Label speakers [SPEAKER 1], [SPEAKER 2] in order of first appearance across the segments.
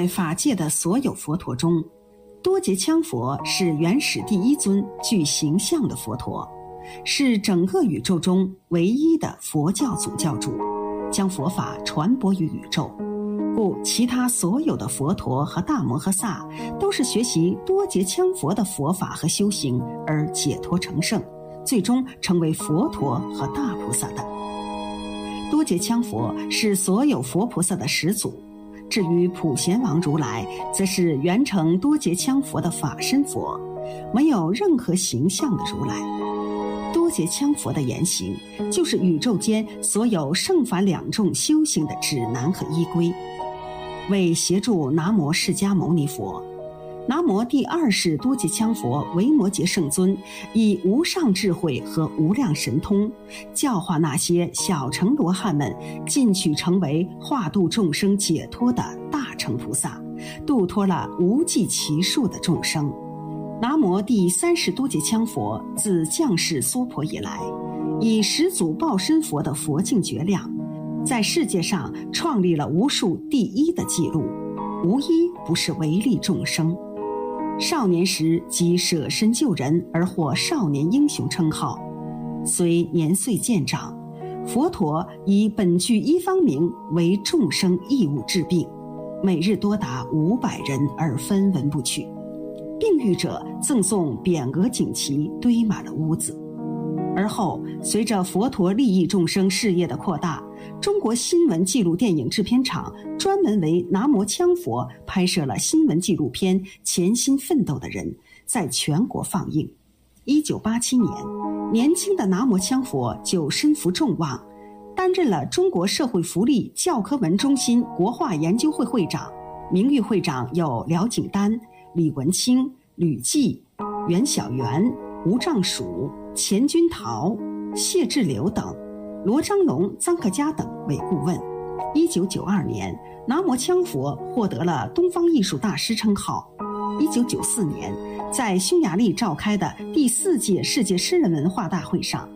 [SPEAKER 1] 在法界的所有佛陀中，多杰羌佛是原始第一尊具形象的佛陀，是整个宇宙中唯一的佛教总教主，将佛法传播于宇宙。故其他所有的佛陀和大摩诃萨都是学习多杰羌佛的佛法和修行而解脱成圣，最终成为佛陀和大菩萨的。多杰羌佛是所有佛菩萨的始祖，至于普贤王如来，则是圆成多杰羌佛的法身佛，没有任何形象的如来。多杰羌佛的言行，就是宇宙间所有圣凡两众修行的指南和依归。为协助南无释迦牟尼佛，南无第二世多杰羌佛维摩诘圣尊以无上智慧和无量神通，教化那些小乘罗汉们进取成为化度众生解脱的大乘菩萨，度脱了无计其数的众生。南无第三世多杰羌佛自降世娑婆以来，以始祖报身佛的佛境觉量，在世界上创立了无数第一的记录，无一不是唯利众生。少年时即舍身救人而获少年英雄称号，虽年岁渐长，佛陀以本具一方名为众生义务治病，每日多达500人而分文不取，病愈者赠送匾额锦旗堆满了屋子。而后随着佛陀利益众生事业的扩大，中国新闻纪录电影制片厂专门为南无羌佛拍摄了新闻纪录片《潜心奋斗的人》，在全国放映。1987年，年轻的南无羌佛就身负众望，担任了中国社会福利教科文中心国画研究会会长，名誉会长有廖景丹、李文清、吕骥、袁小元、吴丈蜀、钱君桃、谢志柳等，罗章龙、臧克家等为顾问。1992年，南无羌佛获得了东方艺术大师称号。1994年，在匈牙利召开的第4届世界诗人文化大会上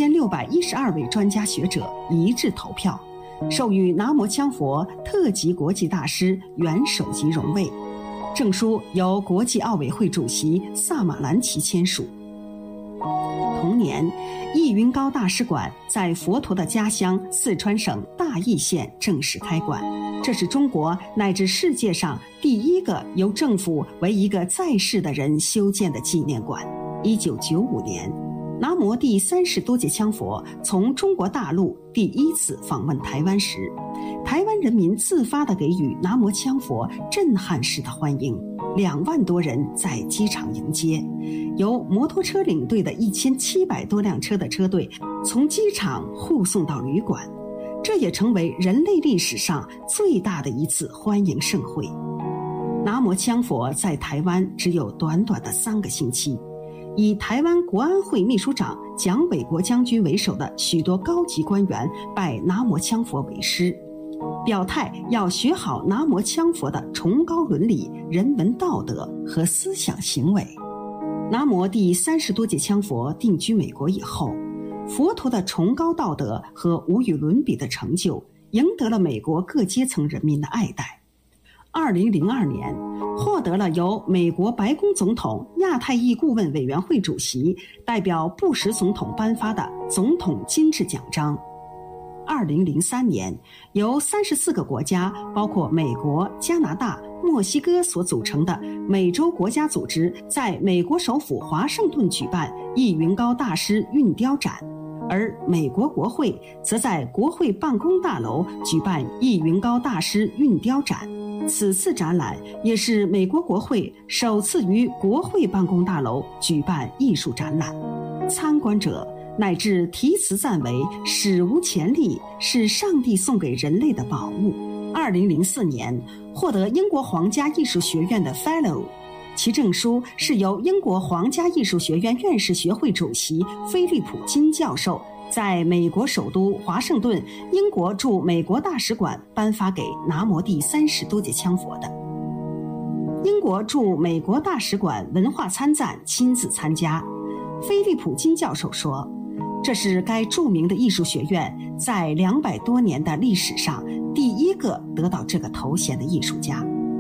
[SPEAKER 1] ，5612位专家学者一致投票，授予南无羌佛特级国际大师元首级荣位，证书由国际奥委会主席萨马兰奇签署。同年，易云高大使馆在佛陀的家乡四川省大邑县正式开馆，这是中国乃至世界上第一个由政府为一个在世的人修建的纪念馆。1995年，南无第三世多杰羌佛从中国大陆第一次访问台湾时，台湾人民自发地给予南无羌佛震撼式的欢迎，2万多人在机场迎接，由摩托车领队的1700多辆车的车队从机场护送到旅馆，这也成为人类历史上最大的一次欢迎盛会。南无羌佛在台湾只有短短的3个星期，以台湾国安会秘书长蒋纬国将军为首的许多高级官员拜南无羌佛为师，表态要学好南无羌佛的崇高伦理、人文道德和思想行为。南无第三世多杰羌佛定居美国以后，佛陀的崇高道德和无与伦比的成就赢得了美国各阶层人民的爱戴。2002年，获得了由美国白宫总统亚太裔顾问委员会主席代表布什总统颁发的总统金质奖章。2003年，由34个国家，包括美国、加拿大、墨西哥所组成的美洲国家组织，在美国首府华盛顿举办易云高大师运雕展，而美国国会则在国会办公大楼举办易云高大师运雕展。此次展览也是美国国会首次于国会办公大楼举办艺术展览，参观者乃至题词赞为史无前例，是上帝送给人类的宝物。2004年获得英国皇家艺术学院的 Fellow， 其证书是由英国皇家艺术学院院士学会主席菲利普金教授在美国首都华盛顿英国驻美国大使馆颁发给南无第三世多杰羌佛的。英国驻美国大使馆文化参赞亲自参加。菲利普金教授说，这是该著名的艺术学院在200多年的历史上第一个得到这个头衔的艺术家。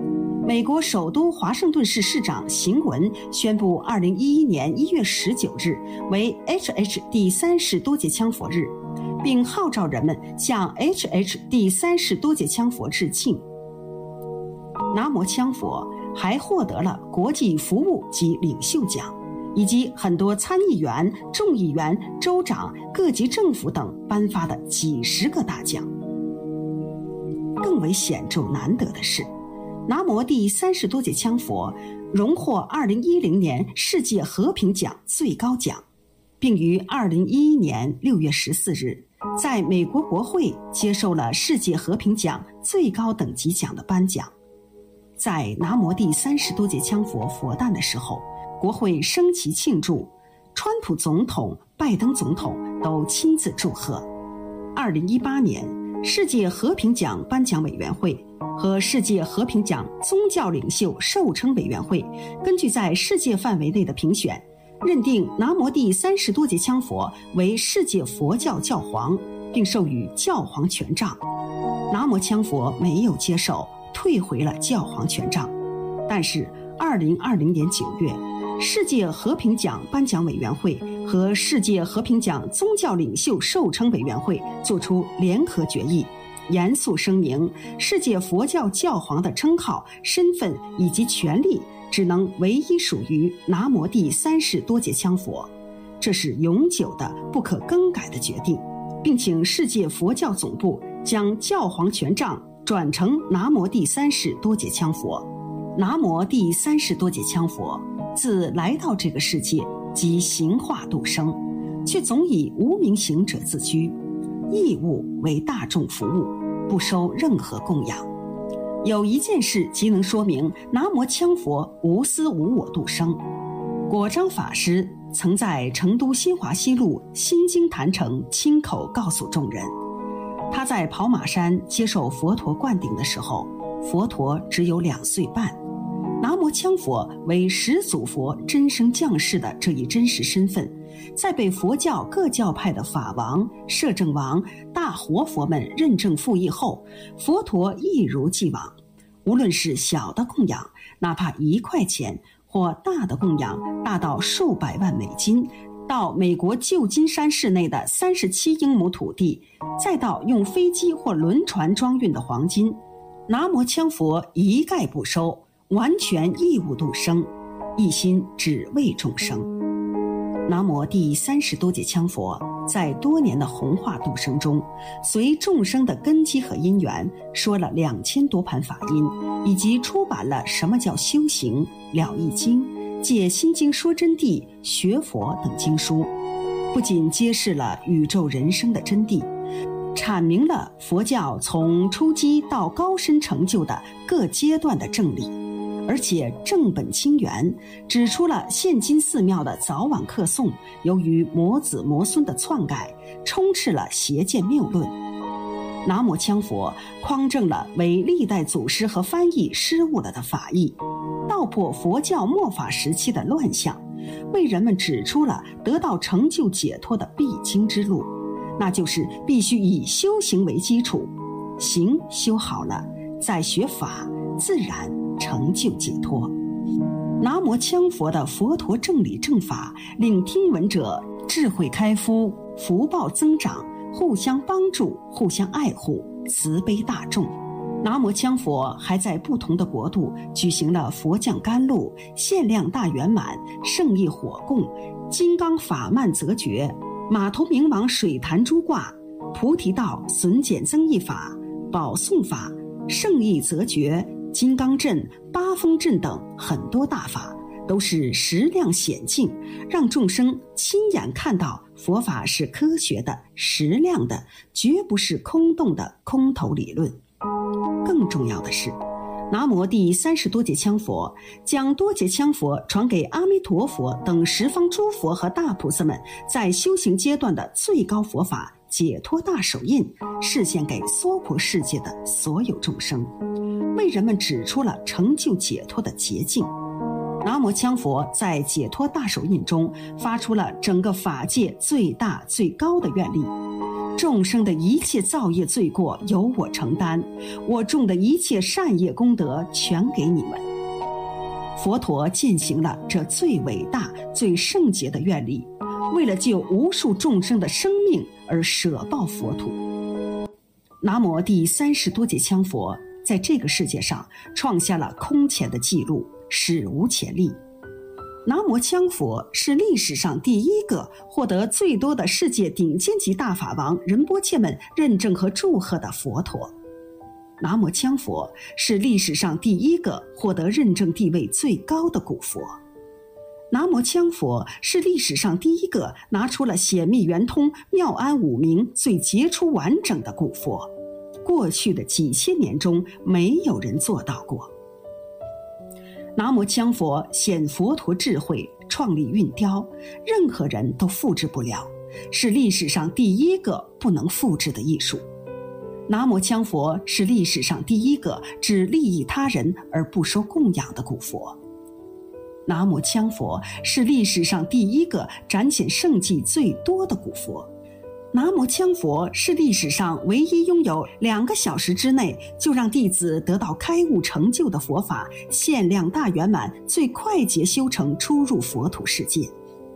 [SPEAKER 1] 美国首都华盛顿市市长行文宣布2011年1月19日为 HH 第30多节枪佛日，并号召人们向 HH 第30多节枪佛致敬。拿摩枪佛还获得了国际服务及领袖奖，以及很多参议员、众议员、州长、各级政府等颁发的几十个大奖。更为显著难得的是，拿摩第30多节枪佛荣获2010年世界和平奖最高奖，并于2011年6月14日在美国国会接受了世界和平奖最高等级奖的颁奖。在拿摩第30多节枪佛佛诞的时候，国会升旗庆祝，川普总统、拜登总统都亲自祝贺。2018年，世界和平奖颁奖委员会和世界和平奖宗教领袖授称委员会根据在世界范围内的评选，认定拿摩第30多节枪佛为世界佛教教皇，并授予教皇权杖。拿摩枪佛没有接受，退回了教皇权杖。但是2020年9月，世界和平奖颁奖委员会和世界和平奖宗教领袖授称委员会作出联合决议，严肃声明世界佛教教皇的称号、身份以及权利只能唯一属于拿摩第30多节枪佛，这是永久的不可更改的决定，并请世界佛教总部将教皇权杖转成拿摩第30多节枪佛。拿摩第30多节枪佛自来到这个世界即行化度生，却总以无名行者自居，义务为大众服务，不收任何供养。有一件事即能说明拿摩枪佛无私无我度生。果章法师曾在成都新华西路心经坛城亲口告诉众人，他在跑马山接受佛陀灌顶的时候，佛陀只有2岁半。拿摩枪佛为始祖佛真生降世的这一真实身份，在被佛教各教派的法王、摄政王、大活佛们认证附议后，佛陀一如既往，无论是小的供养，哪怕1块钱，或大的供养大到数百万美金，到美国旧金山市内的37英亩土地，再到用飞机或轮船装运的黄金，拿摩枪佛一概不收，完全义务度生，一心只为众生。拿摩第30多节枪佛在多年的弘化度生中，随众生的根基和因缘，说了2000多盘法音，以及出版了《什么叫修行》《了义经》《解心经说真谛》《学佛》等经书，不仅揭示了宇宙人生的真谛，阐明了佛教从初机到高深成就的各阶段的正理，而且正本清源，指出了现今寺庙的早晚课诵由于魔子魔孙的篡改，充斥了邪见谬论。拿摩枪佛匡正了为历代祖师和翻译失误了的法义，道破佛教末法时期的乱象，为人们指出了得到成就解脱的必经之路，那就是必须以修行为基础，行修好了，再学法，自然成就解脱。拿摩枪佛的佛陀正理正法，令听闻者智慧开敷，福报增长，互相帮助，互相爱护，慈悲大众。拿摩枪佛还在不同的国度举行了佛降甘露、限量大圆满、圣意火供、金刚法曼则觉、马头明王水潭珠挂、菩提道损减增益法、宝诵法、圣意则觉、金刚阵、八风阵等很多大法，都是实亮显净，让众生亲眼看到佛法是科学的、实亮的，绝不是空洞的空头理论。更重要的是，拿摩第30多节枪佛将多节枪佛传给阿弥陀佛等十方诸佛和大菩萨们在修行阶段的最高佛法解脱大手印，示现给娑婆世界的所有众生，为人们指出了成就解脱的捷径。拿摩枪佛在解脱大手印中发出了整个法界最大最高的愿力：众生的一切造业罪过由我承担，我种的一切善业功德全给你们。 佛陀践行了这最伟大、最圣洁的愿力，为了救无数众生的生命而舍报佛土。南无第30多劫羌佛在这个世界上创下了空前的记录，史无前例。南无羌佛是历史上第一个获得最多的世界顶尖级大法王仁波切们认证和祝贺的佛陀。南无羌佛是历史上第一个获得认证地位最高的古佛。南无羌佛是历史上第一个拿出了显密圆通妙安5明最杰出完整的古佛，过去的几千年中没有人做到过。南无羌佛显佛陀智慧，创立运雕，任何人都复制不了，是历史上第一个不能复制的艺术。南无羌佛是历史上第一个只利益他人而不收供养的古佛。南无羌佛是历史上第一个展显圣迹最多的古佛。南无羌佛是历史上唯一拥有2个小时之内就让弟子得到开悟成就的佛法，限量大圆满最快捷修成出入佛土世界。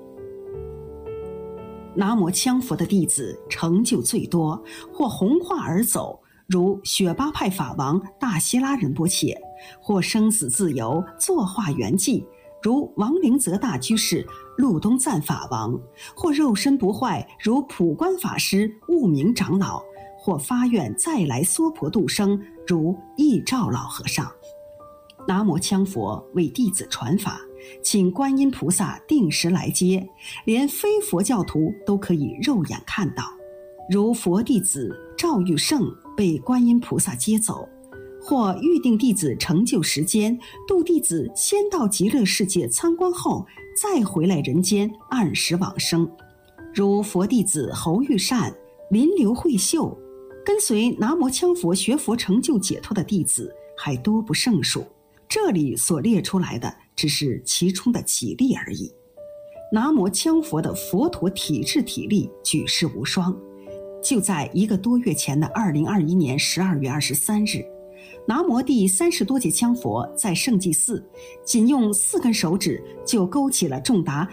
[SPEAKER 1] 南无羌佛的弟子成就最多，或弘化而走，如雪巴派法王大希拉仁波切，或生死自由作化圆寂，如王灵泽大居士、陆东赞法王，或肉身不坏，如普观法师、悟明长老，或发愿再来娑婆度生，如义照老和尚。南无羌佛为弟子传法，请观音菩萨定时来接，连非佛教徒都可以肉眼看到，如佛弟子赵玉胜被观音菩萨接走，或预定弟子成就时间，度弟子先到极乐世界参观后再回来人间按时往生，如佛弟子侯玉善、林流慧秀。跟随南无羌佛学佛成就解脱的弟子还多不胜数，这里所列出来的只是其中的几例而已。南无羌佛的佛陀体质体力举世无双。就在1个多月前的2021年12月23日，南无第30多劫羌佛在圣济寺仅用4根手指就勾起了重达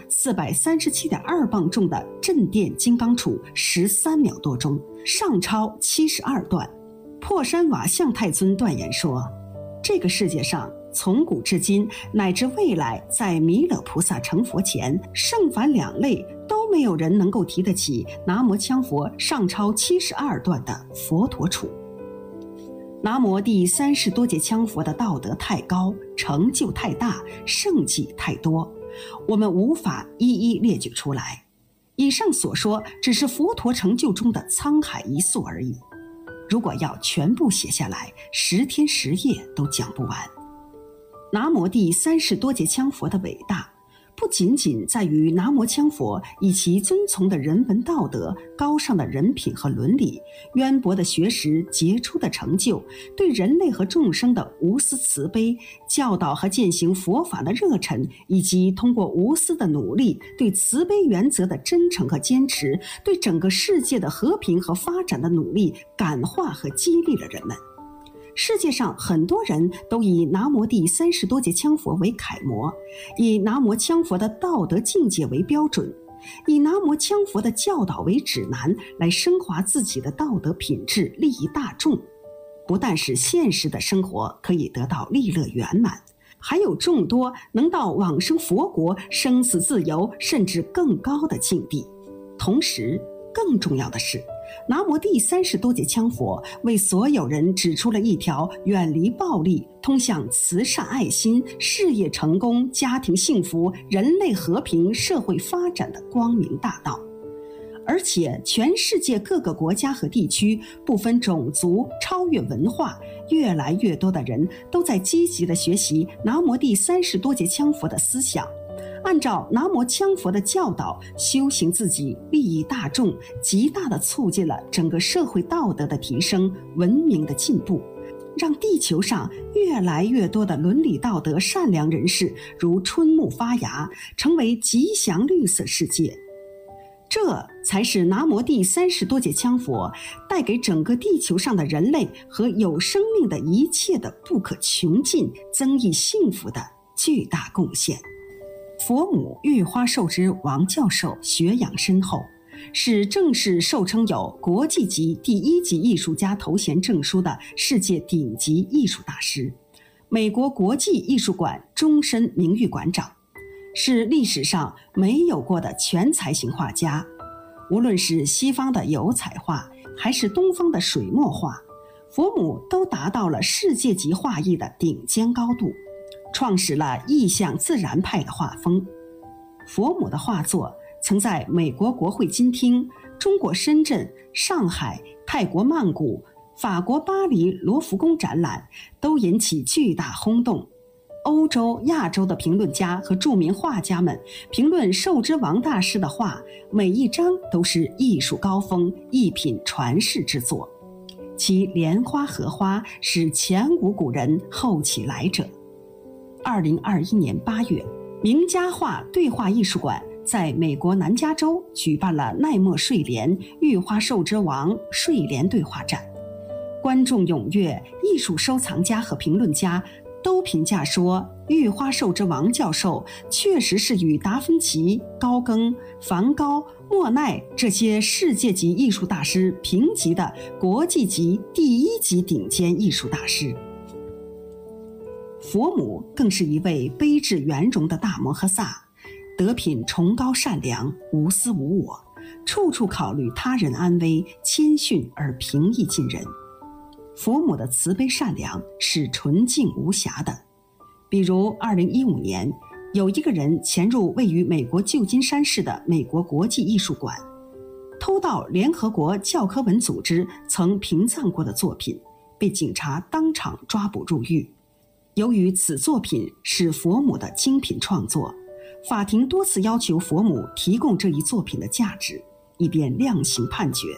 [SPEAKER 1] 437.2磅重的镇殿金刚杵13秒多钟，上超72段。破山瓦相太尊断言说，这个世界上从古至今乃至未来，在弥勒菩萨成佛前，圣凡两类都没有人能够提得起南无羌佛上超72段的佛陀杵。南无第30多劫羌佛的道德太高，成就太大，圣迹太多，我们无法一一列举出来。以上所说只是佛陀成就中的沧海一粟而已，如果要全部写下来，10天10夜都讲不完。南无第30多劫羌佛的伟大，不仅仅在于南无羌佛以其遵从的人文道德、高尚的人品和伦理、渊博的学识、杰出的成就，对人类和众生的无私慈悲、教导和践行佛法的热忱，以及通过无私的努力对慈悲原则的真诚和坚持，对整个世界的和平和发展的努力感化和激励了人们。世界上很多人都以南无第30多劫羌佛为楷模，以南无羌佛的道德境界为标准，以南无羌佛的教导为指南，来升华自己的道德品质，利益大众。不但是现实的生活可以得到利乐圆满，还有众多能到往生佛国、生死自由甚至更高的境地。同时更重要的是，南无第30多劫羌佛为所有人指出了一条远离暴力、通向慈善爱心、事业成功、家庭幸福、人类和平、社会发展的光明大道。而且全世界各个国家和地区，不分种族，超越文化，越来越多的人都在积极地学习南无第30多劫羌佛的思想，按照南无羌佛的教导修行自己，利益大众，极大地促进了整个社会道德的提升，文明的进步，让地球上越来越多的伦理道德善良人士如春木发芽，成为吉祥绿色世界。这才是南无第30多劫羌佛带给整个地球上的人类和有生命的一切的不可穷尽、增益幸福的巨大贡献。佛母玉花寿之王教授学养深厚，是正式受称有国际级第1级艺术家头衔证书的世界顶级艺术大师，美国国际艺术馆终身名誉馆长，是历史上没有过的全才型画家。无论是西方的油彩画，还是东方的水墨画，佛母都达到了世界级画艺的顶尖高度，创始了意象自然派的画风。佛母的画作曾在美国国会金厅、中国深圳、上海、泰国曼谷、法国巴黎罗浮宫展览，都引起巨大轰动。欧洲、亚洲的评论家和著名画家们评论寿之王大师的画，每一张都是艺术高峰，一品传世之作。其莲花荷花是前无古人后起来者。2021年8月，名家画对话艺术馆在美国南加州举办了奈墨睡莲玉花寿之王睡莲对话展，观众踊跃，艺术收藏家和评论家都评价说，玉花寿之王教授确实是与达芬奇、高更、梵高、莫奈这些世界级艺术大师平级的国际级第1级顶尖艺术大师。佛母更是一位悲智圆融的大摩诃萨，德品崇高善良，无私无我，处处考虑他人安危，谦逊而平易近人。佛母的慈悲善良是纯净无瑕的。比如2015年，有一个人潜入位于美国旧金山市的美国国际艺术馆，偷盗联合国教科文组织曾评赞过的作品，被警察当场抓捕入狱。由于此作品是佛母的精品创作，法庭多次要求佛母提供这一作品的价值，以便量刑判决。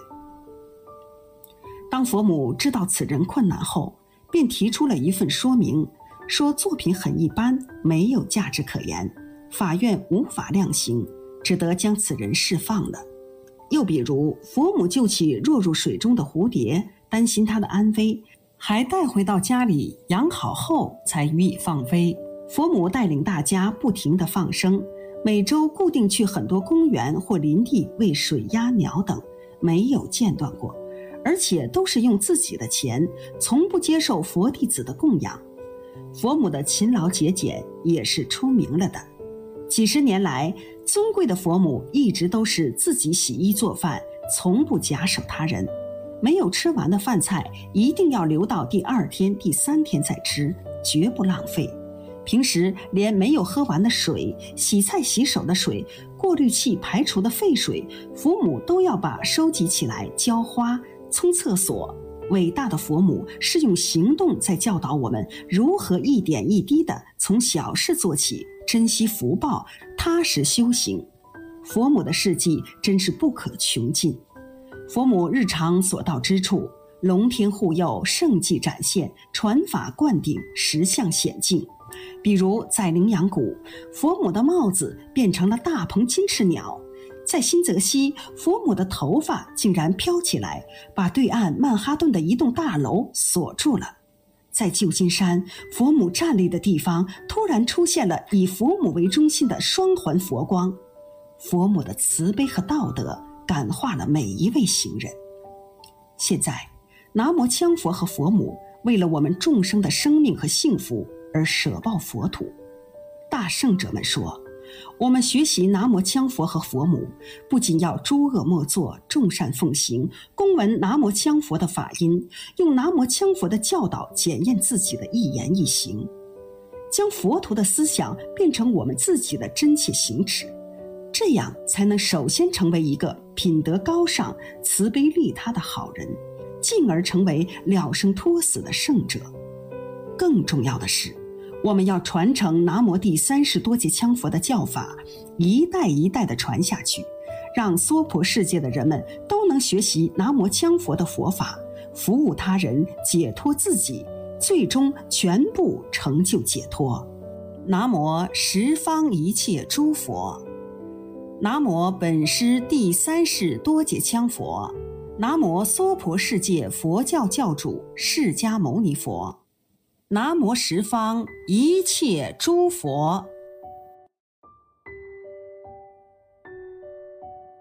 [SPEAKER 1] 当佛母知道此人困难后，便提出了一份说明，说作品很一般，没有价值可言，法院无法量刑，只得将此人释放了。又比如，佛母救起落入水中的蝴蝶，担心它的安危，还带回到家里养好后才予以放飞。佛母带领大家不停地放生，每周固定去很多公园或林地喂水鸭鸟等，没有间断过，而且都是用自己的钱，从不接受佛弟子的供养。佛母的勤劳节俭也是出名了的。几十年来，尊贵的佛母一直都是自己洗衣做饭，从不假手他人。没有吃完的饭菜一定要留到第2天、第3天再吃，绝不浪费。平时连没有喝完的水、洗菜洗手的水、过滤器排除的废水，佛母都要把收集起来浇花、冲厕所。伟大的佛母是用行动在教导我们如何一点一滴地从小事做起，珍惜福报，踏实修行。佛母的事迹真是不可穷尽。佛母日常所到之处，龙天护佑，圣迹展现，传法灌顶，十相显境。比如在羚羊谷，佛母的帽子变成了大鹏金翅鸟；在新泽西，佛母的头发竟然飘起来，把对岸曼哈顿的一栋大楼锁住了；在旧金山，佛母站立的地方突然出现了以佛母为中心的双环佛光。佛母的慈悲和道德感化了每一位行人。现在，南无羌佛和佛母为了我们众生的生命和幸福而舍报佛土。大圣者们说，我们学习南无羌佛和佛母，不仅要诸恶莫作，众善奉行，恭闻南无羌佛的法音，用南无羌佛的教导检验自己的一言一行，将佛陀的思想变成我们自己的真切行持，这样才能首先成为一个品德高尚、慈悲利他的好人，进而成为了生脱死的圣者。更重要的是，我们要传承南无第30多劫羌佛的教法，一代一代地传下去，让娑婆世界的人们都能学习南无羌佛的佛法，服务他人，解脱自己，最终全部成就解脱。南无十方一切诸佛，南无本师第3世多劫羌佛，南无娑婆世界佛教教主释迦牟尼佛， 南无十方一切诸佛。